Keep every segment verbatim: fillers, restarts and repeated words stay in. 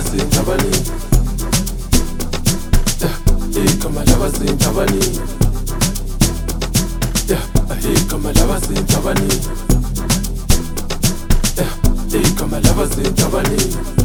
labasentabani, igama labasentabani, igama labasentabani, igama labasentabani,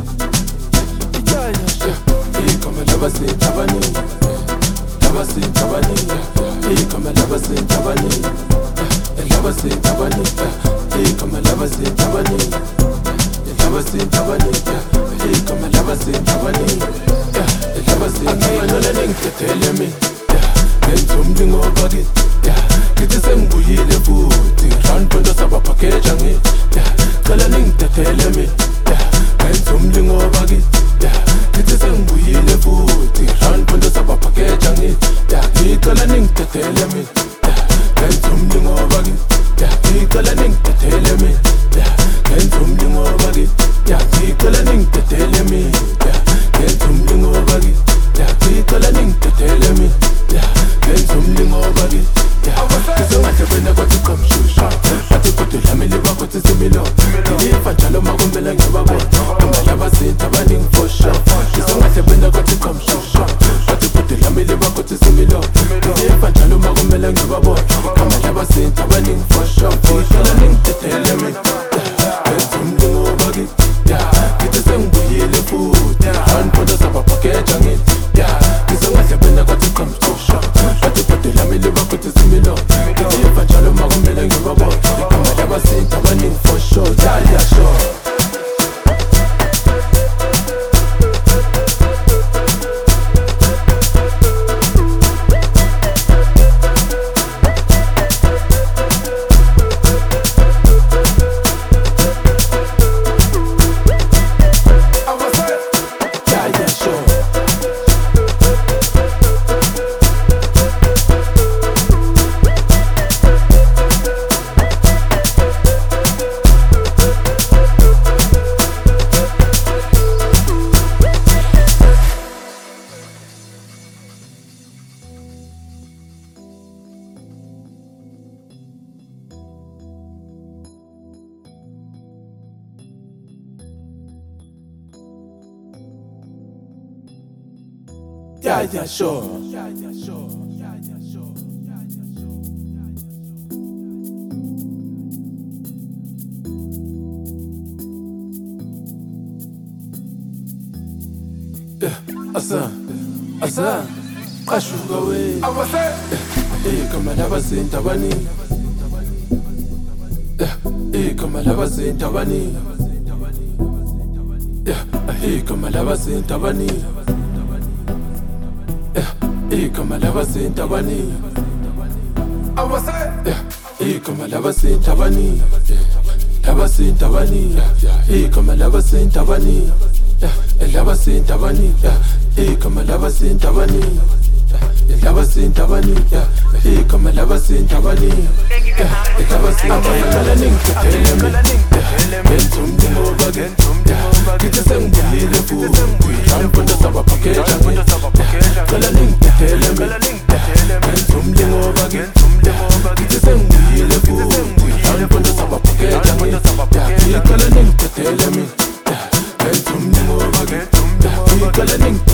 igama labasentabani, labasentabani, igama labasentabani, labasentabani, igama labasentabani, labasentabani, igama labasentabani, labasentabani, ningithethelemi ngenzumbi ngoba ke ngithi sengibuyile futhi round bonto sabaphakeja ngi cela ningithethelemi ngenzumbi ngoba ke ngithi sengibuyile futhi round bonto sabaphakeja ngi ngicela ningithethelemi ngenzumbi ngoba ke ngicela ningithethelemi ngenzumbi ngoba ke ngicela ningithethelemi ngenzumbi ngoba ke ngicela ningithethelemi ngenzumbi ngoba ke ngisongahle wena kwathi qamshusha bathi kodwa lami libakothi similo ngilifa njalo makumele ngibabona noma labasentabani ngifosha ngisongahle wena kwathi qamshusha bathi kodwa lami libakothi similo ngilifa njalo makumele ngibabona noma labasentabani ngifosha ngicela ningithethelemi ngenzumbi ngoba ke ngithi sengibuyile futhi anibona sabaphakeja ngithi ngisongahle wena kwathi qamshusha bathi kodwa lami libakothi similo ngilifa njalo makumele ngibabona noma labasentabani ngifosha yeah yeah sure. Yeah, yeah, sure. Yeah, yeah, sure. Yeah, yeah, sure. Yeah, yeah, sure. Yeah, asa, asa, qashuka we. Awase. Igama labasentabani. Yeah, igama labasentabani. Yeah, igama labasentabani. Igama labasentabani, awase. Igama labasentabani, labasentabani, igama labasentabani, labasentabani, igama labasentabani, labasentabani, igama labasentabani, labasentabani, ningithethelemi ngenzumbi ngoba ke ngithi sengibuyile futhi anibona sabaphakeja cela ningithethelemi ngenzumbi ngoba ke ngithi sengibuyile futhi anibona sabaphakeja ngicela ningithethelemi ngenzumbi ngoba ke ngicela ningithethelemi